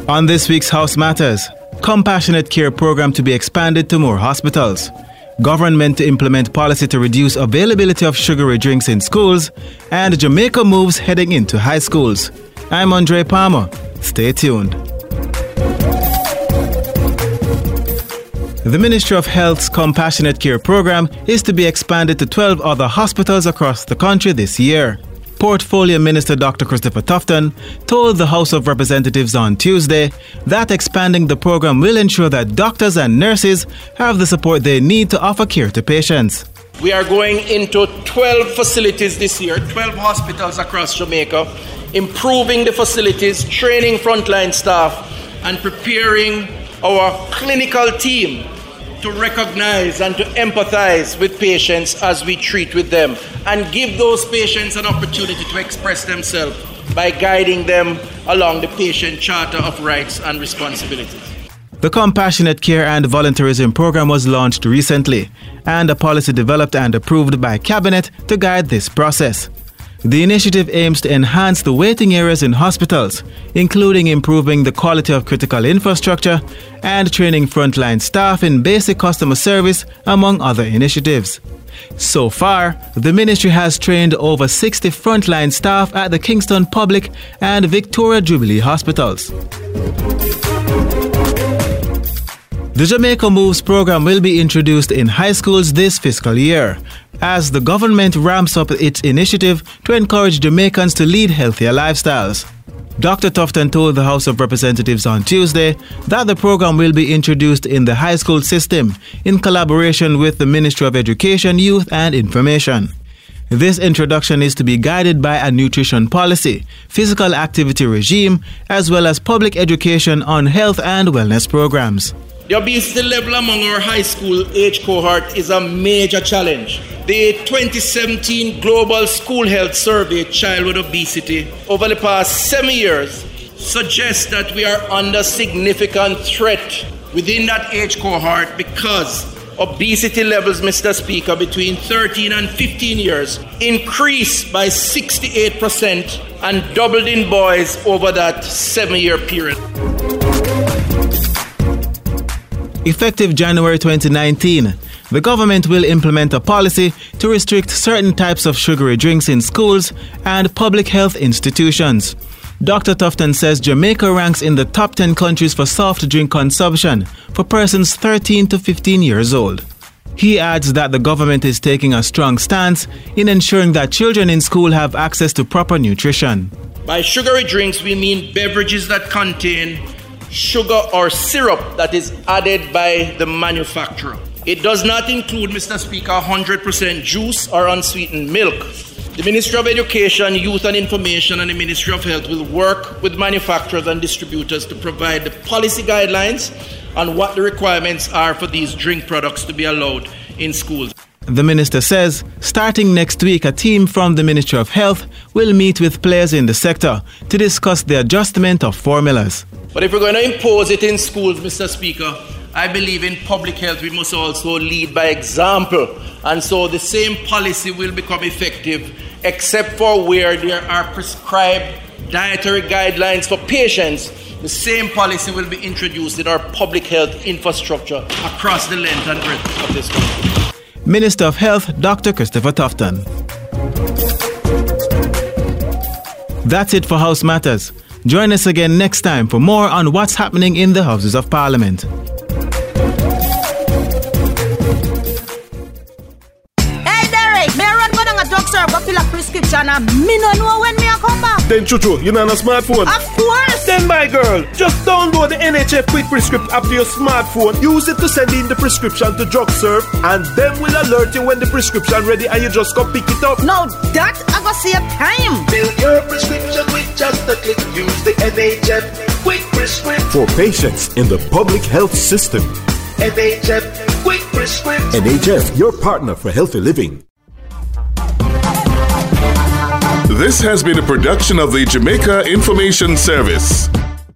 On this week's House Matters, compassionate care program to be expanded to more hospitals. Government to implement policy to reduce availability of sugary drinks in schools, and Jamaica moves heading into high schools. I'm Andre Palmer. Stay tuned. The Ministry of Health's compassionate care program is to be expanded to 12 other hospitals across the country this year. Portfolio Minister Dr. Christopher Tufton told the House of Representatives on Tuesday that expanding the program will ensure that doctors and nurses have the support they need to offer care to patients. We are going into 12 facilities this year, 12 hospitals across Jamaica, improving the facilities, training frontline staff, and preparing our clinical team to recognize and to empathize with patients as we treat with them and give those patients an opportunity to express themselves by guiding them along the patient charter of rights and responsibilities. The Compassionate Care and Volunteerism program was launched recently and a policy developed and approved by Cabinet to guide this process. The initiative aims to enhance the waiting areas in hospitals, including improving the quality of critical infrastructure and training frontline staff in basic customer service, among other initiatives. So far, the ministry has trained over 60 frontline staff at the Kingston Public and Victoria Jubilee hospitals. The Jamaica Moves program will be introduced in high schools this fiscal year, as the government ramps up its initiative to encourage Jamaicans to lead healthier lifestyles. Dr. Tufton told the House of Representatives on Tuesday that the program will be introduced in the high school system in collaboration with the Ministry of Education, Youth and Information. This introduction is to be guided by a nutrition policy, physical activity regime, as well as public education on health and wellness programs. The obesity level among our high school age cohort is a major challenge. The 2017 Global School Health Survey Childhood Obesity over the past 7 years suggests that we are under significant threat within that age cohort because obesity levels, Mr. Speaker, between 13 and 15 years increased by 68% and doubled in boys over that 7-year period. Effective January 2019, the government will implement a policy to restrict certain types of sugary drinks in schools and public health institutions. Dr. Tufton says Jamaica ranks in the top 10 countries for soft drink consumption for persons 13 to 15 years old. He adds that the government is taking a strong stance in ensuring that children in school have access to proper nutrition. By sugary drinks, we mean beverages that contain sugar or syrup that is added by the manufacturer. It does not include, Mr. Speaker, 100% juice or unsweetened milk. The Ministry of Education, Youth and Information and the Ministry of Health will work with manufacturers and distributors to provide the policy guidelines on what the requirements are for these drink products to be allowed in schools. The minister says, starting next week, a team from the Ministry of Health will meet with players in the sector to discuss the adjustment of formulas. But if we're going to impose it in schools, Mr. Speaker, I believe in public health we must also lead by example. And so the same policy will become effective except for where there are prescribed dietary guidelines for patients. The same policy will be introduced in our public health infrastructure across the length and breadth of this country. Minister of Health, Dr. Christopher Tufton. That's it for House Matters. Join us again next time for more on what's happening in the Houses of Parliament. Hey Derek, may I run for a drug sir, but fill a prescription and me no know when me a come back. Then Chuchu, you know on a smartphone? Of course! Then my girl, just download the NHF Quick Prescript app to your smartphone. Use it to send in the prescription to DrugServe and then we'll alert you when the prescription ready and you just go pick it up. Now that I go save time. Fill your prescription with just a click. Use the NHF Quick Prescript. For patients in the public health system. NHF Quick Prescript. NHF, your partner for healthy living. This has been a production of the Jamaica Information Service.